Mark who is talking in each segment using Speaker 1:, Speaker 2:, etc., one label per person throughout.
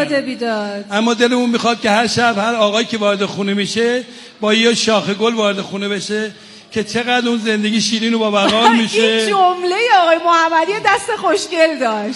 Speaker 1: بیداد.
Speaker 2: اما دلمون میخواد که هر شب هر آقایی که وارد خونه میشه با یه شاخه گل وارد خونه بشه که چقدر اون زندگی شیرین و با وقار میشه.
Speaker 1: این جمله آقای محمدی دست خوشگل داشت.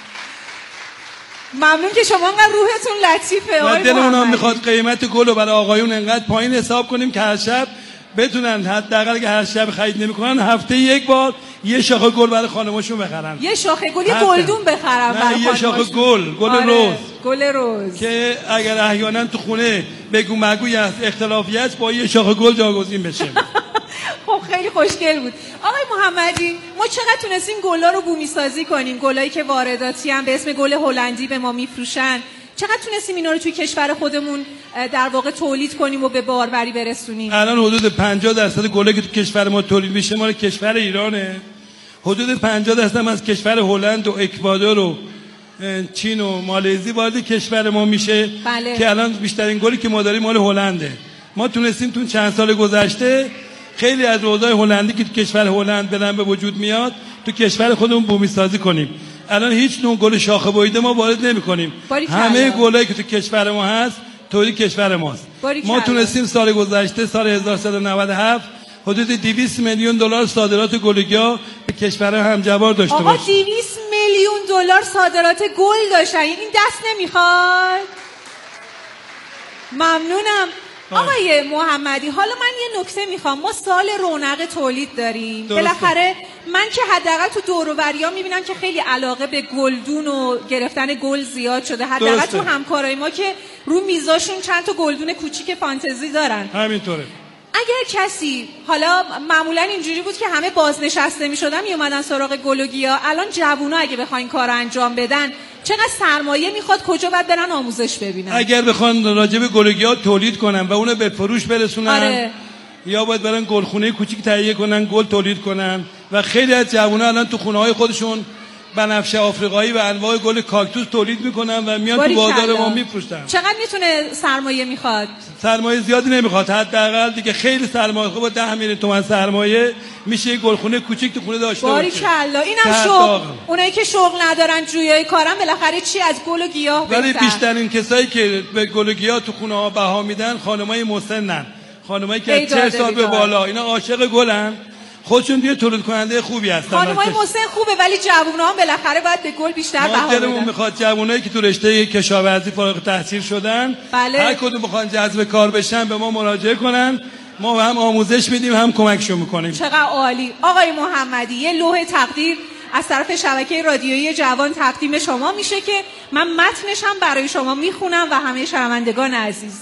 Speaker 1: ممنون که شما انقدر روحتون لطیفه آقای محمدی.
Speaker 2: دلمون هم میخواد قیمت گل رو برای آقایون انقدر پایین حساب کنیم که هر شب بتونن حداقل که هر شب خرید نمیکنن هفته یک بار یه شاخه گل برای خانماشون بخرن.
Speaker 1: یه شاخه گل، یه گلدون بخرن برای
Speaker 2: خانماشون. یه شاخه گل
Speaker 1: آره.
Speaker 2: روز.
Speaker 1: گل روز
Speaker 2: که اگر احیانا تو خونه بگو مگوی هست اختلافی هست با یه شاخه گل جاگزین بشه.
Speaker 1: خب خیلی خوشگل بود. آقای محمدی ما چقدر تونستیم گلا رو بومی سازی کنیم؟ گلایی که وارداتی هم به اسم گل هلندی به ما میفروشن، چقدر تونستیم اینا رو توی کشور خودمون در واقع تولید کنیم و به باربری برسونیم؟
Speaker 2: الان حدود 50% گله که تو کشور ما تولید میشه مال کشور ایرانه. حدود 50% هم از کشور هلند و اکوادور و چین و مالزی وارد کشور ما میشه.
Speaker 1: بله.
Speaker 2: که الان بیشترین گلی که ما داریم مال هلنده. ما تونستیم تو چند سال گذشته خیلی از روزای هلندی که تو کشور هلند بدن به وجود میاد تو کشور خودمون بومی سازی کنیم. الان هیچ نوع گل شاخه بریده ما وارد نمی‌کنیم. همه گلایی که تو کشور ما هست تولید کشور ماست. ما تونستیم سال گذشته سال 1197 حدود 200 میلیون دلار صادرات گلگیا به کشورهای همجوار داشته باشیم.
Speaker 1: آقا 200 میلیون دلار صادرات گل داشتن، این دست نمیخواد؟ ممنونم. آقای محمدی حالا من یه نکته میخوام. ما سال رونق تولید داریم. بالاخره من که حداقل تو دور و بریا میبینم که خیلی علاقه به گلدون و گرفتن گل زیاد شده. حداقل تو همکارای ما که رو میزاشون چند تا گلدون کوچیک فانتزی دارن.
Speaker 2: همینطوره.
Speaker 1: اگر کسی حالا معمولا اینجوری بود که همه بازنشسته میشدن میومدن سراغ گل و گیا، الان جوونا اگه بخواین کار انجام بدن چقدر سرمایه میخواد؟ کجا باید برن آموزش ببینن؟
Speaker 2: اگر بخوان راجع به گل و گیا تولید کنن و اونو به فروش برسونن،
Speaker 1: آره.
Speaker 2: یا باید برن گلخونه کوچیک تهیه کنن گل تولید کنن. و خیلی از جوونا الان تو خونه‌های خودشون بنفشه آفریقایی و انواع گل کاکتوس تولید میکنن و میان تو بازار ما میفروشن.
Speaker 1: چقدر میتونه سرمایه میخواد؟
Speaker 2: سرمایه زیادی نمیخواد، حداقل دیگه خیلی سرمایه خوبه 10 میلیون تومان سرمایه میشه گلخونه کوچیک تو خونه داشته باشه.
Speaker 1: باریکلا. اینم شغل. اونایی که شغل ندارن جویای کارن بالاخره چی از گل و گیاه بهتر.
Speaker 2: ولی بیشترین کسایی که به گل و گیاه تو خونه ها بها میدن خانمای مسنن، خانمایی که 40 سال به بالا، اینا عاشق گلن، خودشون دیگه تولید کننده خوبی هستن.
Speaker 1: خانمای مسن خوبه ولی جوونا هم بالاخره باید به گل بیشتر بها بدن.
Speaker 2: دلمون میخواد جوونایی که تو رشته کشاورزی فارغ التحصیل شدن،
Speaker 1: بله.
Speaker 2: هر کدوم بخوان جذب کار بشن به ما مراجعه کنن، ما هم آموزش میدیم هم کمکشون میکنیم.
Speaker 1: چقدر عالی. آقای محمدی یه لوح تقدیر از طرف شبکه رادیویی جوان تقدیم شما میشه که من متنش هم برای شما میخونم و همه شنوندگان عزیز.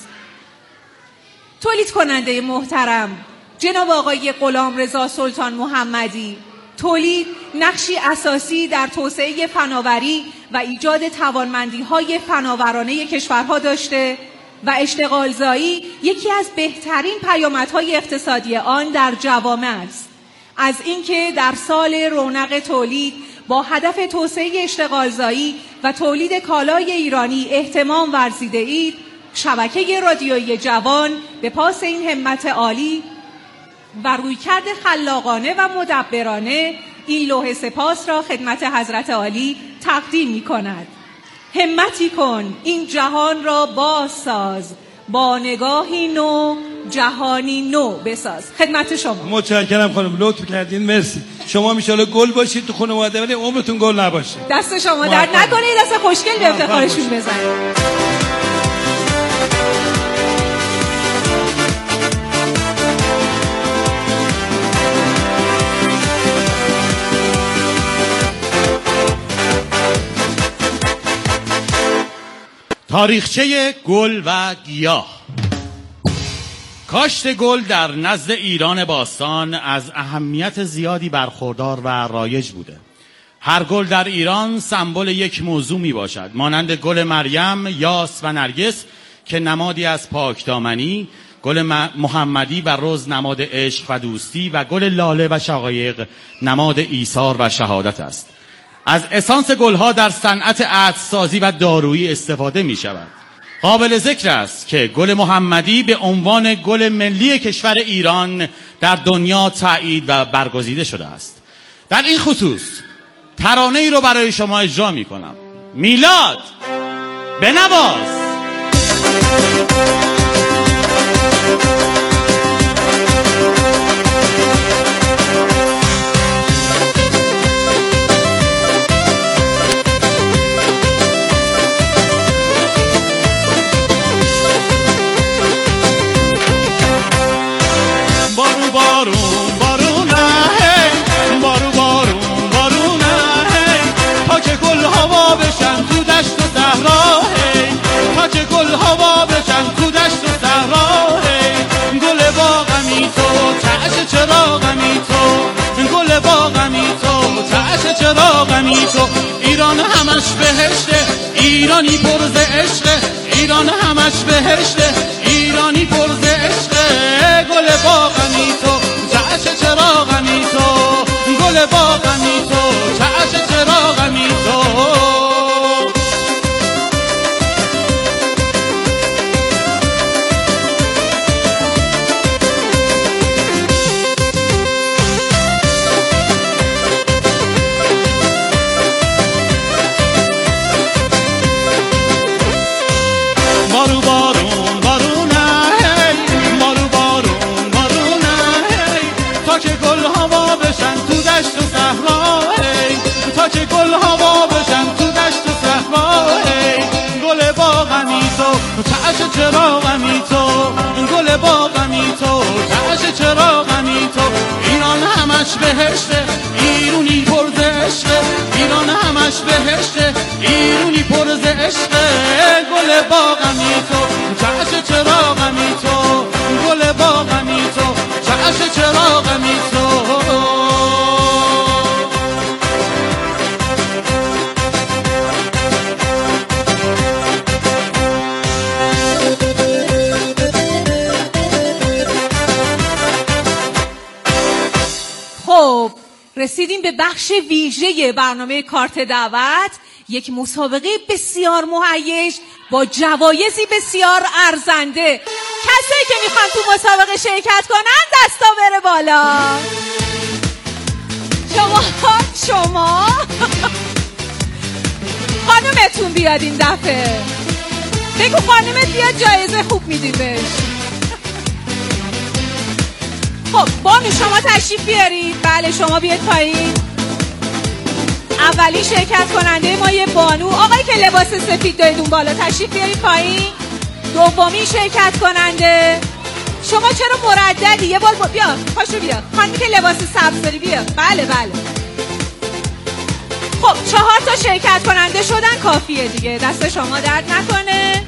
Speaker 1: تولید کننده محترم جناب آقای غلامرضا سلطان محمدی، تولید نقشی اساسی در توسعه فناوری و ایجاد توانمندی‌های فناورانه کشورها داشته و اشتغالزایی یکی از بهترین پیامدهای اقتصادی آن در جوامع است. از اینکه در سال رونق تولید با هدف توسعه اشتغالزایی و تولید کالای ایرانی اهتمام ورزیده اید، شبکه رادیویی جوان به پاس این همت عالی و رویکرد خلاقانه و مدبرانه این لوح سپاس را خدمت حضرت عالی تقدیم می کند. همتی کن این جهان را بازساز، با نگاهی نو جهانی نو بساز. خدمت شما.
Speaker 2: متشکرم خانم، لطف کردین، مرسی. شما میشاله گل باشید تو خانواده ولی عمرتون گل نباشه.
Speaker 1: دست شما درد نکنه، دست خوشگل به افتخارشون بزنید.
Speaker 3: تاریخچه گل و گیاه. کاشت گل در نزد ایران باستان از اهمیت زیادی برخوردار و رایج بوده. هر گل در ایران سمبل یک موضوع می باشد، مانند گل مریم، یاس و نرگس که نمادی از پاکدامنی، گل محمدی و رز نماد عشق و دوستی و گل لاله و شقایق نماد ایثار و شهادت است. از اسانس گلها در صنعت عطرسازی و دارویی استفاده می شود. قابل ذکر است که گل محمدی به عنوان گل ملی کشور ایران در دنیا تایید و برگزیده شده است. در این خصوص ترانه‌ای رو برای شما اجرا می کنم. میلاد بنواز.
Speaker 4: ایران همش بهشته، ایرانی پر ز عشقه، ایران همش بهشته، ایرانی پر ز عشقه. گل باغمی تو، چشم چراغمی تو، گل باغمی تو، چشم چراغمی تو. که گل هوا بشن تو دشت و صحرا، گل باغمی تو، چشم چراغمی تو، گل باغمی تو، چشم چراغمی تو. ایران همش بهشته، ایرانی پر ز عشقه، ایران همش بهشته، ایرانی پر ز عشقه. گل باغمی تو، چشم چراغمی تو، گل باغمی تو، چشم چراغمی تو.
Speaker 1: رسیدیم به بخش ویژه برنامه کارت دعوت، یک مسابقه بسیار مهیج با جوایزی بسیار ارزنده. کسایی که میخوان تو مسابقه شرکت کنن دستا بره بالا. شما خانومتون بیاد این دفعه، بگو خانومت بیاد، جایزه خوب میدیم بهش. خب بانو شما تشریف بیارید. بله شما بیاد پایین. اولی شرکت کننده ما یه بانو، آقایی که لباس سفید دارید اون بالا، تشریف بیارید پایین. دومی شرکت کننده، شما چرا مرددی؟ یه بار بیا، پاشو بیا. خانمی که لباس سبز داری بیا. بله بله. خب 4 تا شرکت کننده شدن، کافیه دیگه، دست شما درد نکنه.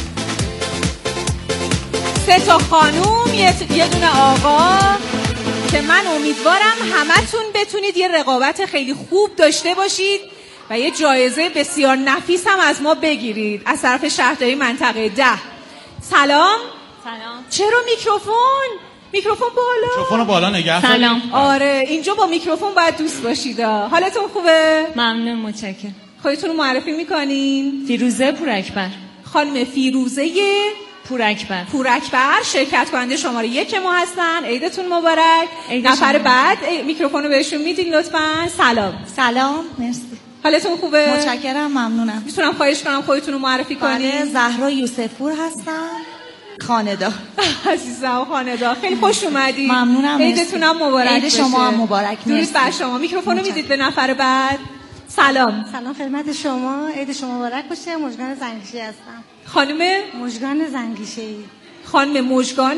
Speaker 1: 3 تا خانوم، یه دونه آقا، که من امیدوارم همتون بتونید یه رقابت خیلی خوب داشته باشید و یه جایزه بسیار نفیس هم از ما بگیرید از طرف شهرداری منطقه 10. سلام. چرا میکروفون بالا؟
Speaker 3: میکروفون بالا نگه دارید.
Speaker 1: سلام. آره اینجا با میکروفون باید دوست باشید. حالتون خوبه؟
Speaker 5: ممنون، متشکرم.
Speaker 1: خودتون رو معرفی میکنین؟
Speaker 5: فیروزه پوراکبر.
Speaker 1: خانم فیروزه پوراکبر شرکت کننده شماره 1 ما هستن. عیدتون مبارک. نفر بعد میکروفون رو بهشون میدین لطفاً.
Speaker 6: سلام، مرسی.
Speaker 1: حالتون خوبه؟
Speaker 6: متشکرم، ممنونم.
Speaker 1: میتونم خواهش کنم خودتون رو معرفی کنین؟
Speaker 6: زهرا یوسفپور هستم، خانه‌دار.
Speaker 1: عزیزم خانه‌دار، خیلی خوش اومدید.
Speaker 6: ممنونم.
Speaker 1: عیدتون هم مبارک.
Speaker 6: عید شما هم مبارک.
Speaker 1: درود بر شما. میکروفون رو میدید به نفر بعد. سلام
Speaker 6: خدمت شما، عید شما مبارک باشه. مژگان زنگیشه‌ای هستم.
Speaker 1: خانم
Speaker 6: مژگان زنگیشه‌ای.
Speaker 1: خانم مژگان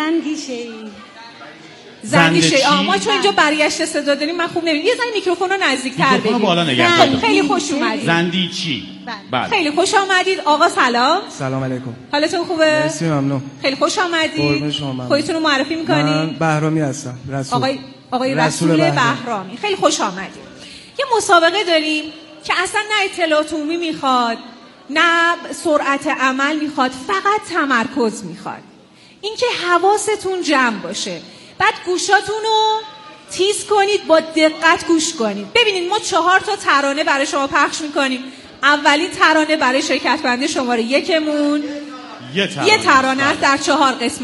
Speaker 1: زنگیشه‌ای. ما چون اینجا برگشت صدا داریم من خوب نمی‌بینم. یه ذره میکروفون رو نزدیک‌تر بگید.
Speaker 3: بالا نگه دارید.
Speaker 1: خیلی خوش اومدید.
Speaker 3: زندیچی.
Speaker 1: بله. خیلی خوش آمدید. آقا
Speaker 7: سلام علیکم.
Speaker 1: حالتون خوبه؟
Speaker 7: مرسی، ممنون.
Speaker 1: خیلی خوش آمدید. خودتون رو معرفی می‌کنید؟
Speaker 7: من بهرامی هستم.
Speaker 1: آقای رسول بهرامی. خیلی خوش آمدید. یه مسابقه داریم که اصلا نه اطلاعات عمومی میخواد، نه سرعت عمل میخواد، فقط تمرکز میخواد. اینکه حواستون جمع باشه، بعد گوشاتون رو تیز کنید، با دقت گوش کنید. ببینید ما 4 تا ترانه برای شما پخش میکنیم. اولین ترانه برای شرکت کننده شماره 1مون یه ترانه است در 4 قسمت.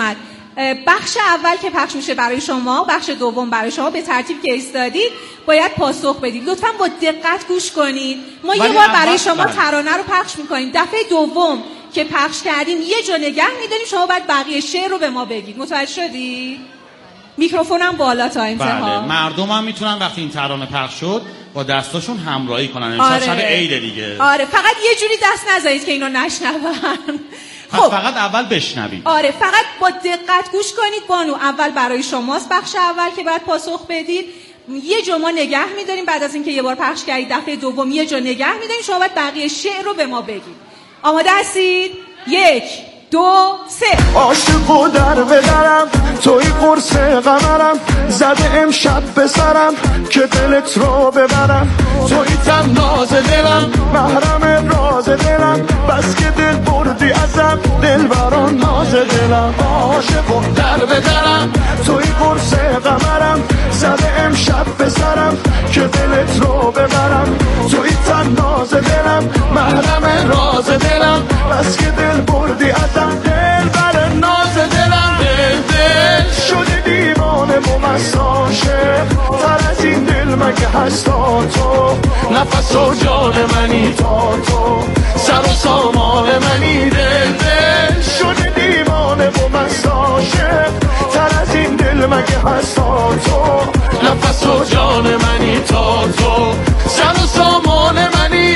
Speaker 1: بخش اول که پخش میشه برای شما، بخش دوم برای شما، به ترتیب که ایستادید باید پاسخ بدید. لطفاً با دقت گوش کنید. ما یه بار برای شما ترانه رو پخش میکنیم، دفعه دوم که پخش کردیم یه جا نگه میداریم، شما باید بقیه شعر رو به ما بگید. متوجه شدید؟ میکروفونم بالا تا انتها.
Speaker 3: بله. مردم هم میتونن وقتی این ترانه پخش شد با دستاشون همراهی کنن. امشب شب عید دیگه.
Speaker 1: آره، فقط یه جوری دست نزنید که اینو نشنون.
Speaker 3: خب فقط اول بشنوید.
Speaker 1: آره، فقط با دقت گوش کنید. بانو اول برای شماست بخش اول که باید پاسخ بدید. یه جا ما نگه میداریم، بعد از اینکه یه بار پخش کردید دفعه دوم یه جا نگه میداریم، شما باید بقیه شعر رو به ما بگید. آماده هستید؟ 1 2 3.
Speaker 8: عاشقو در بدرم توی قرص قمرم، زده امشب به سرم که دلت رو ببرم، توی تناز دلم محرم راز دلم، بس که دل بردی ازم دل بران ناز دلم. عاشقو در بدرم توی قرص قمرم، زده امشب به سرم که دلت رو ببرم، توی تناز دلم محرم راز دلم، بس که دل بردی ازم دل بر ناز دلم. دل شده دیوانه و مساشه، تر از این دل مگه هستا تو، نفس و جان منی تا تو، سر و سامان منی. دل شده دیوانه و مساشه، تر از این دل مگه هستا تو، نفس و جان منی تا تو، سر و سامان منی.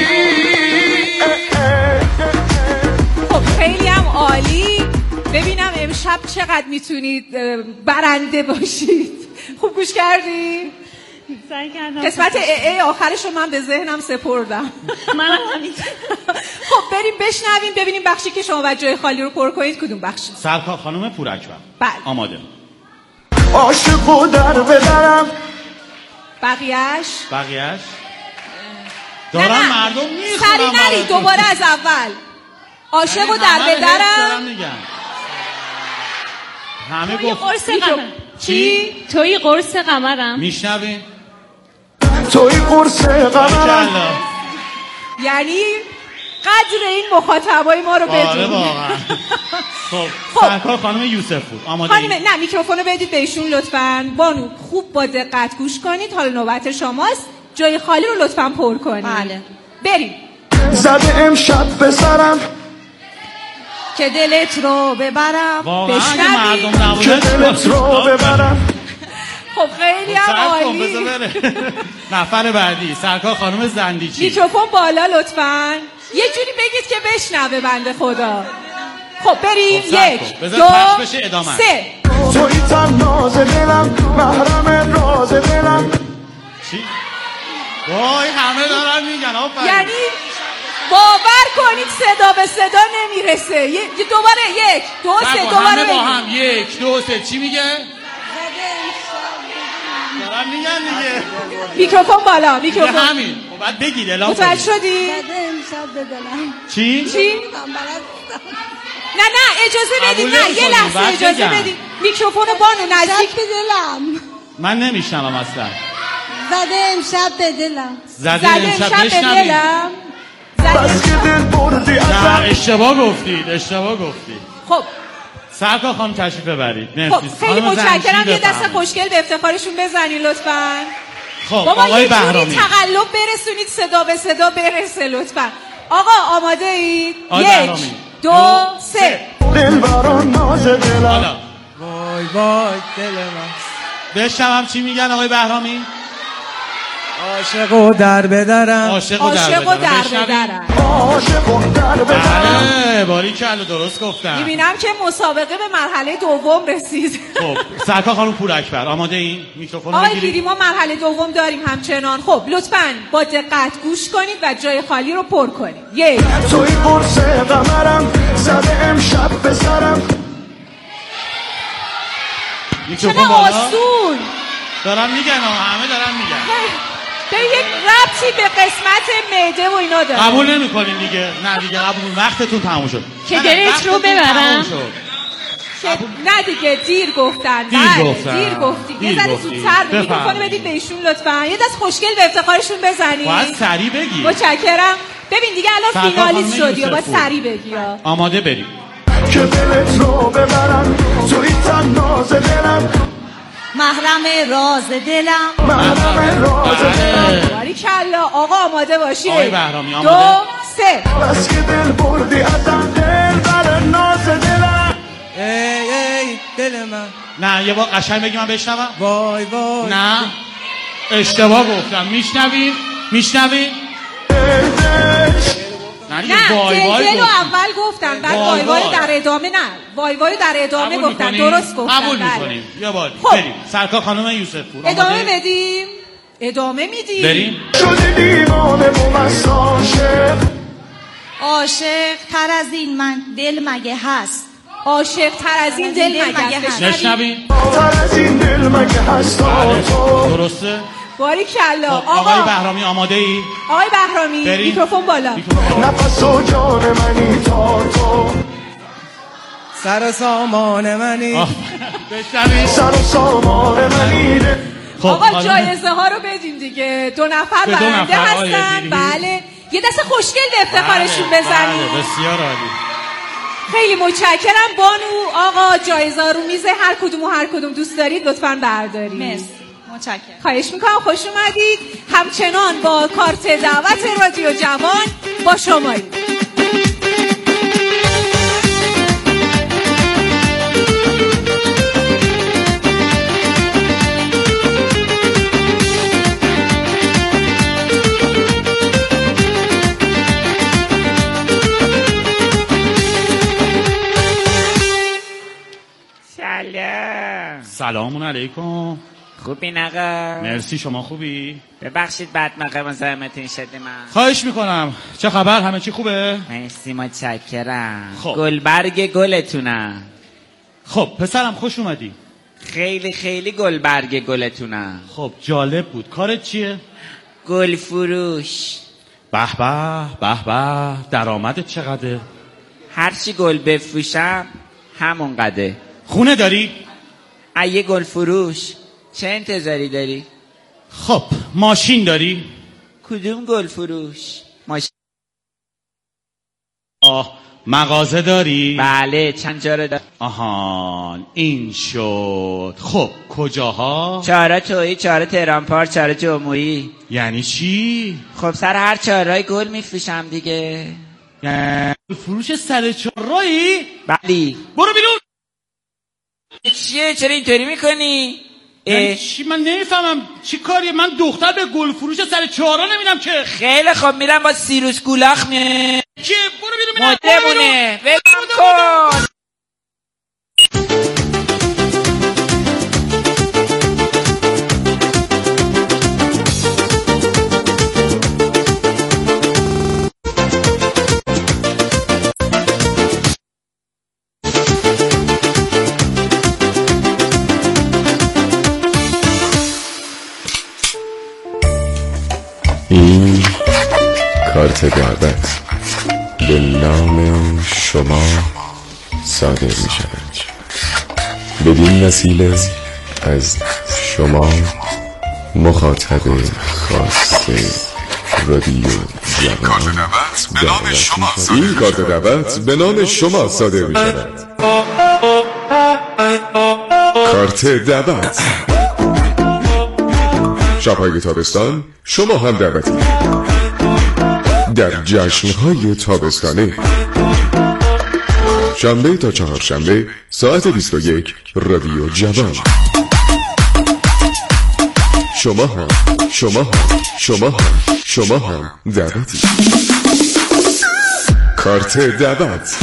Speaker 1: خیلی هم عالی. ببینم امشب چقدر میتونید برنده باشید. خوب گوش کردید؟
Speaker 5: سعی کردم.
Speaker 1: قسمت ای آخرش رو من به ذهنم سپردم.
Speaker 5: منم همین.
Speaker 1: خب بریم بشنویم ببینیم بخشی که شما باید جای خالی رو پر کنید کدوم بخش.
Speaker 3: سرکار خانم پوراکبر.
Speaker 1: بله.
Speaker 3: آماده.
Speaker 8: عاشقو در بدرم.
Speaker 1: بقیهش
Speaker 3: دارم
Speaker 1: نه.
Speaker 3: مردم میخونم.
Speaker 1: سری نری، دوباره از اول. عاشقو در بدرم.
Speaker 3: همه
Speaker 5: توی
Speaker 3: گفت
Speaker 5: قرص قمرم.
Speaker 3: چی؟
Speaker 5: توی قرص قمرم.
Speaker 3: میشنوین؟
Speaker 8: توی قرص قمرم.
Speaker 1: یعنی قدر این مخاطبای ما رو
Speaker 3: آره
Speaker 1: بدون.
Speaker 3: واقعا. خب سرکار خانم یوسف بود. آماده
Speaker 1: خانم نه، میکروفون رو بدید بهشون لطفاً. بانو خوب با دقت گوش کنید. حالا نوبت شماست. جای خالی رو لطفاً پر کنید.
Speaker 5: بله.
Speaker 1: بریم.
Speaker 8: زده امشب به سرم
Speaker 1: که دلت رو ببرم.
Speaker 3: واقعا اگه
Speaker 1: بشنوید.
Speaker 3: مردم نبودن
Speaker 8: که دلت رو ببرم.
Speaker 1: خب خیلی هم عالی.
Speaker 3: نفر بعدی سرکار خانم زندیچی.
Speaker 1: میکروفون بالا لطفاً. یه جوری بگید که بشنوه بنده خدا. خب بریم. 1 2 3.
Speaker 8: توی تناز دلم محرم راز دلم.
Speaker 3: چی؟ وای همه دارن میگن. آفرین.
Speaker 1: یعنی باور کنید صدا به صدا نمیرسه. دوباره 1 2 3 دوباره
Speaker 3: همه با هم 1 2 3 چی میگه؟ دارن میگن دیگه.
Speaker 1: میکروفون بالا. میکروفون
Speaker 3: همین. خب بعد بگید اعلام کنید.
Speaker 1: متوجه شدی؟
Speaker 3: چی؟
Speaker 1: نه اجازه بدید. نه یه لحظه اجازه بدید. میکروفون بانو نزدیک
Speaker 6: به دلم.
Speaker 3: من نمیشنوم اصلا.
Speaker 6: زده امشب به دلم.
Speaker 3: زده امشب
Speaker 1: به دلم.
Speaker 8: بس که دل بردی
Speaker 3: نه
Speaker 8: ازم.
Speaker 3: اشتباه گفتید.
Speaker 1: خب
Speaker 3: سرکار خانم تشریف ببرید. مرسی.
Speaker 1: خب خیلی متشکرم. یه دست خوشگل به افتخارشون بزنید لطفاً.
Speaker 3: خب
Speaker 1: بابا
Speaker 3: آقای
Speaker 1: یه جوری
Speaker 3: بهرامی
Speaker 1: تقلب برسونید صدا به صدا برسه لطفاً. آقا آماده اید؟ 1 2 3.
Speaker 8: دل بران ناز دلم.
Speaker 3: حالا
Speaker 7: وای وای دل من.
Speaker 3: بشنوم چی میگن آقای بهرامی؟
Speaker 7: عاشقو در بدرم.
Speaker 3: عاشقو در
Speaker 1: عاشقو در
Speaker 3: بشنوید.
Speaker 1: بدرم.
Speaker 8: عاشقو در بدرم.
Speaker 3: بله باریکلا درست گفتم.
Speaker 1: میبینم که مسابقه به مرحله دوم رسید.
Speaker 3: خب سرکار خانم پوراکبر آماده این؟ میکروفون
Speaker 1: آقای
Speaker 3: بگیرید.
Speaker 1: گیری ما مرحله دوم داریم همچنان. خب لطفاً با دقت گوش کنید و جای خالی رو پر کنید. 1
Speaker 8: توی قرص قمرم، زده امشب به سرم.
Speaker 3: میکروفون
Speaker 1: چقدر
Speaker 3: بالا.
Speaker 1: آسون.
Speaker 3: دارن میگن همه دارن میگن.
Speaker 1: به یک ربطی به قسمت معده و اینا داره.
Speaker 3: قبول نمی‌کنین دیگه. نه دیگه قبول. وقتتون تموم شد.
Speaker 5: که دلت رو ببرم.
Speaker 1: نه دیگه دیر گفتن.
Speaker 3: دیر گفتن.
Speaker 1: دیر گفتید. یه ذره زودتر به میکروفون بدید بهشون لطفاً. یه دست خوشگل به افتخارشون بزنید.
Speaker 3: باید سریع بگی.
Speaker 1: متشکرم. ببین دیگه الان فینالیست شدی یا باید سریع بگی.
Speaker 3: آماده بریم.
Speaker 8: که دلت رو ببرم توی تناز دلم
Speaker 6: محرم راز دلم
Speaker 8: محرم راز دلم
Speaker 1: باریکلا آقا آماده باشید.
Speaker 3: آقای بهرامی
Speaker 1: 2
Speaker 3: آماده؟
Speaker 1: 3
Speaker 8: بس که دل بردی ازم دل بر ناز دلم
Speaker 7: ای دل من
Speaker 3: نه یه بار قشنگ بگی من بشنوم.
Speaker 7: وای وای
Speaker 3: نه اشتباه گفتم. میشنوین
Speaker 1: نه دل اول گفتم بعد وای وای در ادامه نه وای وای در ادامه گفتم. درست گفتم.
Speaker 3: قبول میکنیم. یه بار
Speaker 1: خب.
Speaker 3: بریم. سرکار خانم یوسف پور
Speaker 1: ادامه بدیم. ادامه میدیم.
Speaker 3: بریم.
Speaker 8: شدی دیوانه مست عاشق
Speaker 6: عاشق تر از این من دل مگه هست
Speaker 1: عاشق تر از این دل مگه هست.
Speaker 3: نشنوین
Speaker 8: تر از این دل مگه هست تو
Speaker 3: درسته؟
Speaker 1: باریکلا
Speaker 3: آقای بهرامی آماده ای؟
Speaker 1: آقای بهرامی میکروفون بالا.
Speaker 8: نفس و جان منی تا تو
Speaker 7: سر و سامان منی
Speaker 3: بشنوین
Speaker 8: سر و سامان منی
Speaker 1: آقا جایزه ها رو بدیم دیگه. 2 نفر برنده هستن. بله یه دست خوشگل به افتخارشون بزنیم.
Speaker 3: بله بسیار عالی.
Speaker 1: خیلی متشکرم بانو. آقا جایزه رو میزه هر کدوم دوست دارید لطفاً بردارید.
Speaker 6: مرسی متشکرم.
Speaker 1: خواهش میکنم. خوش اومدید. همچنان با کارت دعوت رادیو جوان با شمایید.
Speaker 3: سلام علیکم.
Speaker 9: خوبین آقا؟
Speaker 3: مرسی شما خوبی؟
Speaker 9: ببخشید بعد مقام زحمتین شده من.
Speaker 3: خواهش میکنم. چه خبر؟ همه چی خوبه؟
Speaker 9: مرسی متشکرم.
Speaker 3: خب.
Speaker 9: گلبرگ گلتونم.
Speaker 3: خب پسرم خوش اومدی.
Speaker 9: خیلی خیلی گلبرگ گلتونم.
Speaker 3: خب جالب بود. کارت چیه؟
Speaker 9: گل فروش.
Speaker 3: به به درآمدت چقدره؟
Speaker 9: هرچی گل بفروشم همون قده.
Speaker 3: خونه داری؟
Speaker 9: ایه گل فروش چه انتظاری داری؟
Speaker 3: خب ماشین داری؟
Speaker 9: کدوم گل فروش؟ ماشین.
Speaker 3: مغازه داری؟
Speaker 9: بله چند جاره داری؟
Speaker 3: آهان این شد. خب کجاها؟
Speaker 9: 4 تویی 4 تهران پارک 4 جمهوری.
Speaker 3: یعنی چی؟
Speaker 9: خب سر هر 4 گل میفروشم دیگه.
Speaker 3: یعنی فروش سر 4
Speaker 9: بلی.
Speaker 3: برو بیرون.
Speaker 9: چیه چرا اینطوری میکنی؟
Speaker 3: چی من نمیفهمم چی کاریه؟ من دختر به گل فروش سر 4 نمیدم که.
Speaker 9: خیلی خب میرم با سیروس گولاخ میه.
Speaker 3: چی؟ برو بیرون.
Speaker 9: مدمونه ولم کن.
Speaker 10: این کارت دعوت به نام شما صادر می شود. بدین وسیله از شما مخاطب خاص رادیو جوان این کارت دعوت به نام شما صادر می شود. کارت دعوت شب‌های تابستان شما هم دعوتی در جشن‌های تابستانه شنبه تا چهارشنبه ساعت 21 رادیو جوان. شما هم دعوتی. کارت دعوت.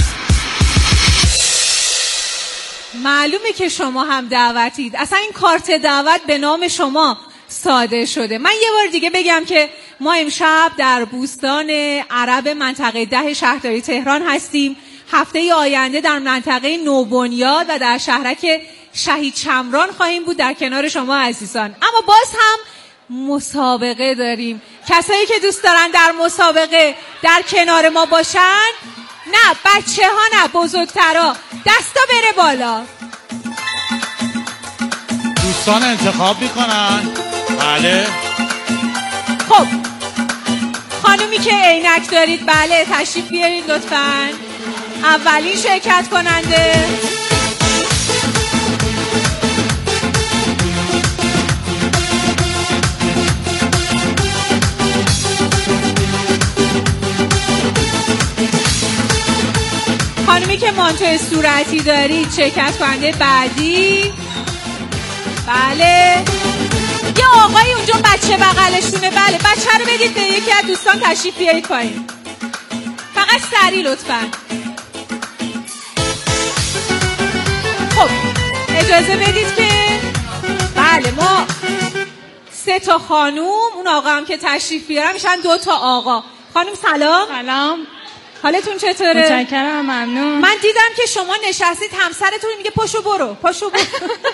Speaker 1: معلومه که شما هم دعوتید. اصلا این کارت دعوت به نام شما صادر شده. من یه بار دیگه بگم که ما امشب در بوستان عرب منطقه 10 شهرداری تهران هستیم. هفته آینده در منطقه نوبنیاد و در شهرک شهید شمران خواهیم بود در کنار شما عزیزان. اما باز هم مسابقه داریم. کسایی که دوست دارن در مسابقه در کنار ما باشن، نه بچه ها نه بزرگترا، دستا بره بالا.
Speaker 3: دوستان انتخاب میکنن. بله.
Speaker 1: خب خانومی که عینک دارید بله تشریف بیارید لطفاً. اولین شرکت کننده خانمی که مانتو صورتی دارید شرکت کننده بعدی. بله یه آقای اونجا بچه بغلشونه. بله بچه رو بدید به یکی از دوستان تشریف بیارید پایین. فقط سریع لطفا. خب اجازه بدید که بله ما 3 تا خانوم، اون آقا هم که تشریف بیارن میشن 2 تا آقا. خانوم سلام.
Speaker 5: سلام.
Speaker 1: حالتون چطوره؟
Speaker 5: متشکرم. ممنون.
Speaker 1: من دیدم که شما نشستید همسرتون میگه پاشو برو پاشو برو.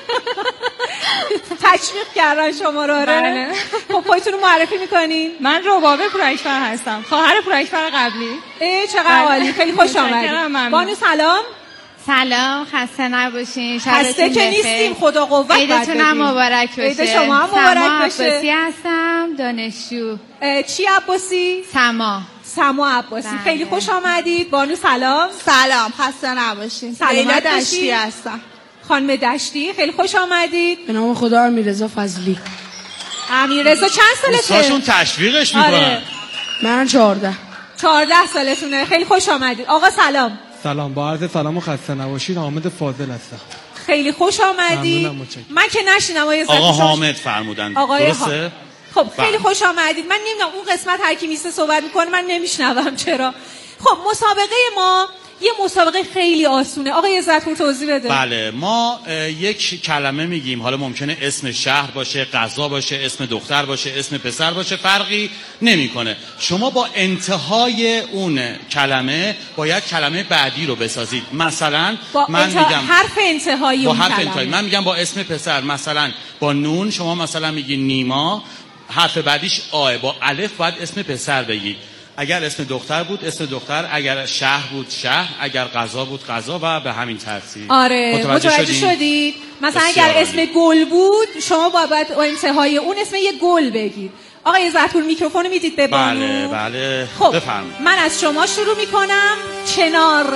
Speaker 1: تشویق کردن شما رو.
Speaker 5: بله.
Speaker 1: خب خودتون رو معرفی میکنین؟
Speaker 5: من ربابه پورایشفر هستم، خواهر پورایشفر قبلی.
Speaker 1: چقدر عالی، خیلی خوش آمدید. بانو سلام.
Speaker 11: سلام، خسته نباشین.
Speaker 1: خسته که نیستیم، خدا قوت بده.
Speaker 11: عیدتون هم مبارک باشه.
Speaker 1: عید شما هم مبارک باشه.
Speaker 11: سما عباسی هستم، دانشجو.
Speaker 1: چی عباسی؟ سما عباسی.
Speaker 11: بله.
Speaker 1: خیلی خوش آمدید. بانو سلام.
Speaker 12: سلام، خسته نباشین.
Speaker 1: سلامت
Speaker 12: دشتی هستم.
Speaker 1: خانم دشتی، خیلی خوش آمدید.
Speaker 13: به نام خدا. امیررضا فضلی.
Speaker 1: امیررضا چند سالته؟
Speaker 3: دوستاشون تشویقش میکنن.
Speaker 1: آره.
Speaker 13: من 14
Speaker 1: سالتونه. خیلی خوش آمدید. آقا سلام.
Speaker 14: سلام، با عرض سلام و خسته نباشید. حامد فاضل هستم.
Speaker 1: خیلی خوش آمدید. من که نشینم
Speaker 3: آقا حامد فرمودن. درسته؟
Speaker 1: خب خیلی خوش آمدید. من نمیدونم اون قسمت هر کی میسته صحبت میکنه من نمیشنوم چرا. خب مسابقه ما یه مسابقه خیلی آسونه. آقای عزت‌پور توضیح بده.
Speaker 3: بله ما یک کلمه میگیم، حالا ممکنه اسم شهر باشه، غذا باشه، اسم دختر باشه، اسم پسر باشه، فرقی نمیکنه. شما با انتهای اون کلمه باید کلمه بعدی رو بسازید. مثلا من میگم
Speaker 1: حرف انتهایی
Speaker 3: با
Speaker 1: اون
Speaker 3: حرف
Speaker 1: کلمه.
Speaker 3: انتهایی من میگم با اسم پسر، مثلا با نون شما مثلا میگی نیما، حرف بعدیش آه. با الف باید اسم پسر بگید. اگر اسم دختر بود اسم دختر، اگر شهر بود شهر، اگر غذا بود غذا و به همین ترتیب.
Speaker 1: آره متوجه شدید؟ مثلا اگر اسم گل بود شما باید انتهای اون اسم یه گل بگید. آقای عزت‌پور میکروفون میدید به بانو.
Speaker 3: بله
Speaker 1: خب
Speaker 3: بفرمایید.
Speaker 1: من از شما شروع میکنم. چنار.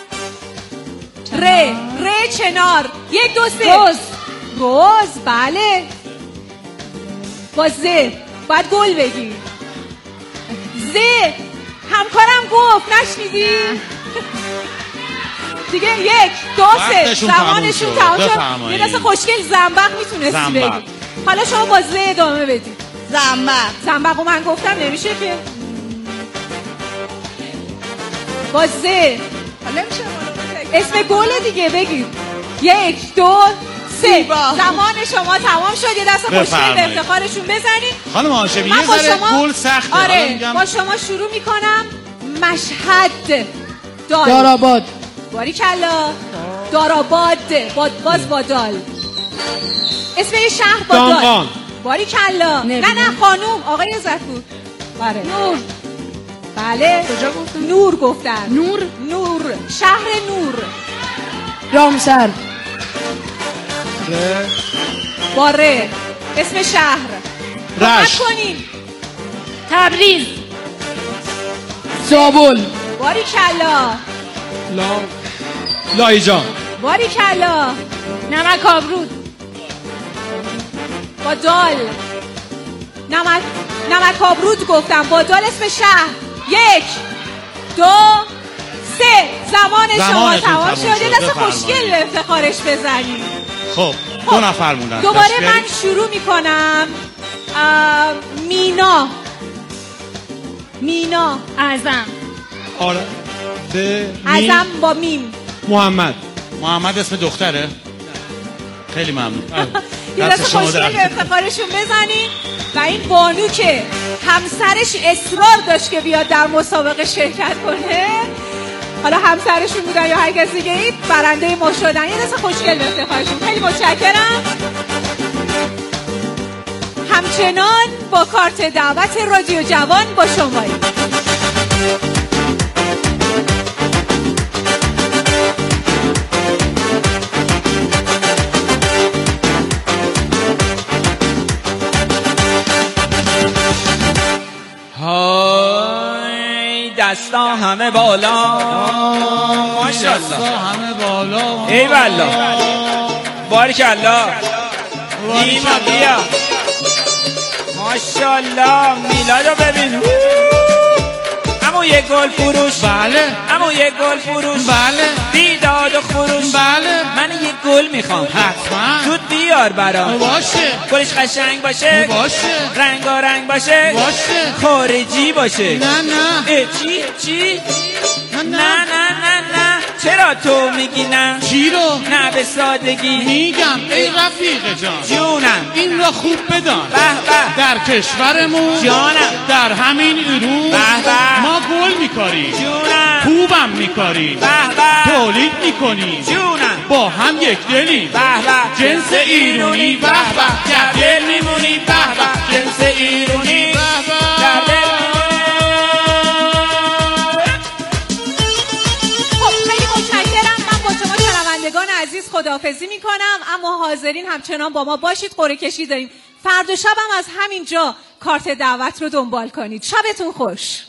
Speaker 1: ر چنار. 1 2 3 روز. بله با ز باید گل بگی. ز همکارم گفت نشنیدی؟ دیگه 1 2 3 زمانشون تمام شد. یه دست خوشگل زنبق میتونستی بگی. حالا شما با ز ادامه بدید. زنبق من گفتم نمیشه که با ز. حالا میشه اسم گل دیگه بگید. 1 2 3 زمان شما تمام شد. یه دست خوشگل به افتخارشون بزنید.
Speaker 3: خانم هاشمی یه ذره گل سخته.
Speaker 1: آره با شما شروع میکنم. مشهد.
Speaker 13: داراباد.
Speaker 1: باریکلا. داراباد. باز با دال. اسم یه شهر با دال. باریکلا. نه خانوم. آقای عزت‌پور. بله نور. بله کجا گفتن؟ نور گفتن. نور شهر نور.
Speaker 13: رامسر.
Speaker 1: باره اسم شهر.
Speaker 14: رشت.
Speaker 5: تبریز.
Speaker 13: زابل.
Speaker 1: باریکلا.
Speaker 14: لایجان.
Speaker 1: باریکلا.
Speaker 5: نمک آبرود.
Speaker 1: با دال. نمک آبرود گفتم. با دال اسم شهر. 1 2 3 زمان شما تمام شد. یه دست خوشگل به افتخارش بزنید.
Speaker 3: خب 2 نفر موندن.
Speaker 1: دوباره من شروع میکنم. مینا.
Speaker 5: اعظم.
Speaker 14: آره
Speaker 1: اعظم با میم.
Speaker 3: محمد اسم دختره؟ خیلی ممنون.
Speaker 1: یه دست خوشگل به افتخارشون بزنید. و این بانو که همسرش اصرار داشت که بیاد در مسابقه شرکت کنه، حالا همسرشون بودن یا هر کسی دیگه ای، برنده ما شدن. یه دست خوشگل به افتخارشون. خیلی متشکرم. همچنان با کارت دعوت رادیو جوان با شماییم.
Speaker 9: های دستا همه بالا،
Speaker 4: ماشاءالله همه بالا
Speaker 9: ای والله بارکالله نیما بیا ماشاءالله میلادو ببین امو یه گل فروش
Speaker 4: بله
Speaker 9: امو یه گل فروش
Speaker 4: بله
Speaker 9: بیداد و خروش
Speaker 4: بله
Speaker 9: من یه گل میخوام
Speaker 4: حتما
Speaker 9: زود بیار برام
Speaker 4: باشه
Speaker 9: گلش قشنگ باشه
Speaker 4: باشه
Speaker 9: رنگارنگ باشه
Speaker 4: باشه
Speaker 9: خارجی باشه
Speaker 4: نه نه
Speaker 9: چی نه چرا تو میگی نه
Speaker 4: چی رو
Speaker 9: نه به سادگی
Speaker 4: میگم ای رفیق جان
Speaker 9: جونم
Speaker 4: این را خوب بدان
Speaker 9: به به
Speaker 4: در کشورمون
Speaker 9: جانم
Speaker 4: در همین ایرون
Speaker 9: به به
Speaker 4: ما گل میکاریم
Speaker 9: جونم
Speaker 4: خوبم میکاریم
Speaker 9: به به
Speaker 4: تولید میکنیم
Speaker 9: جونم
Speaker 4: با هم یک دلیم
Speaker 9: به به
Speaker 4: جنس ایرونی به به
Speaker 9: در دل میمونی به به جنس ایرونی
Speaker 4: به به
Speaker 9: در دل
Speaker 1: عزیز خداحافظی میکنم، اما حاضرین همچنان با ما باشید. قرعه کشی داریم فردا شب هم از همین جا کارت دعوت رو دنبال کنید. شبتون خوش.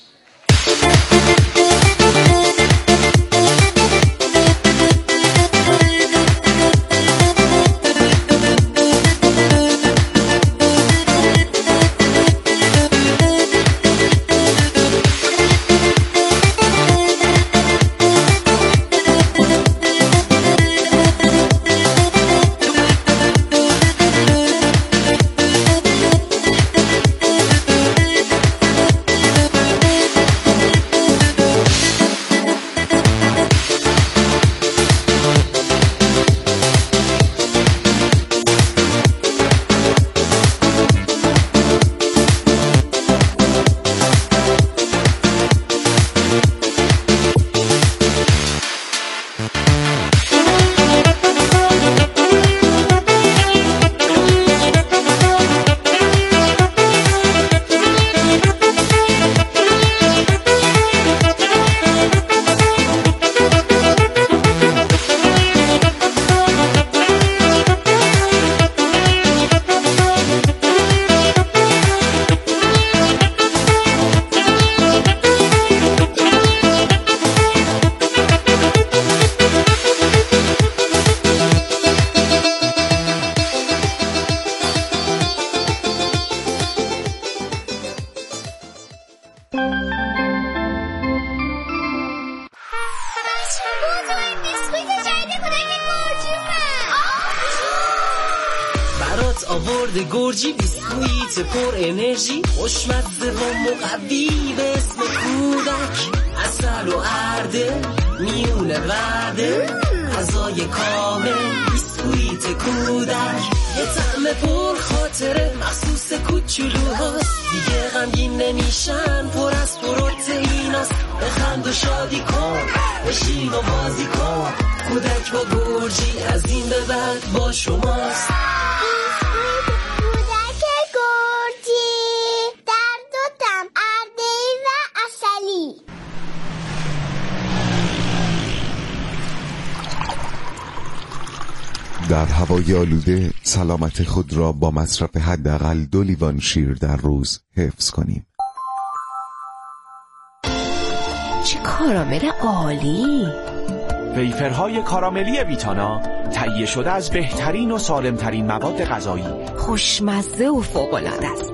Speaker 15: آورده گرجی بیسکویت پر انرژی خوشمزه و مقوی به اسم کودک عسل و ارده میونه وعده غذای کامل بیسکویت کودک یه طعم پر خاطره مخصوص کوچولوهاست دیگه غمگین نمیشن پر از پروتئیناست بخند و شادی کن بشین و بازی کن کودک با گرجی از این به بعد با شماست
Speaker 10: در هوای آلوده سلامت خود را با مصرف حداقل 2 لیوان شیر در روز حفظ کنیم.
Speaker 16: چه کارامل عالی!
Speaker 17: ویفرهای کاراملی ویتانا تهیه شده از بهترین و سالمترین مواد غذایی،
Speaker 16: خوشمزه و فوق‌العاده است.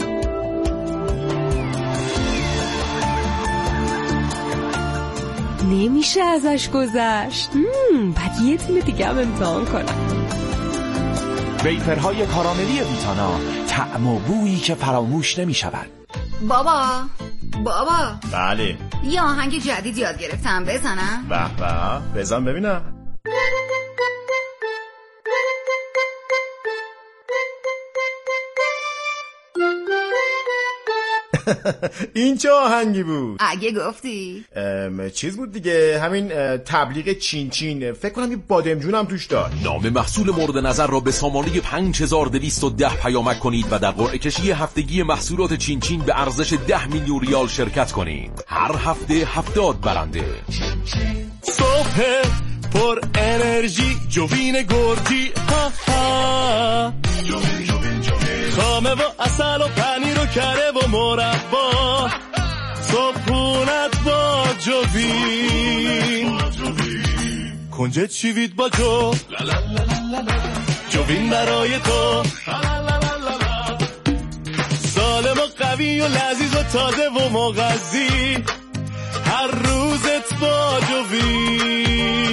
Speaker 16: نمیشه ازش گذشت. بعد یه تیم دیگه هم امتحان کنم.
Speaker 17: ویفرهای کاراملی ویتانا، طعم و بویی که فراموش نمی شود.
Speaker 18: بابا
Speaker 19: بله
Speaker 18: یه آهنگ جدید یاد گرفتم بزنم.
Speaker 19: به بزن ببینم. این چه آهنگی بود؟
Speaker 18: اگه گفتی
Speaker 19: چیز بود دیگه، همین تبلیغ چین چین، فکر کنم یه بادمجون هم توش داشت.
Speaker 20: نام محصول مورد نظر را به سامانه 5210 پیامک کنید و در قرعه کشی هفتگی محصولات چین چین به ارزش 10 میلیون ریال شرکت کنید. هر هفته 70 برنده.
Speaker 8: صبح پر انرژی جوین گرجی خامه و اصل و پنیر و کره و مربا صبحونت با جوین کنجد شیوید با جو جوین برای تو سالم و قوی و لذیذ و تازه و مغذی هر روزت با جوین.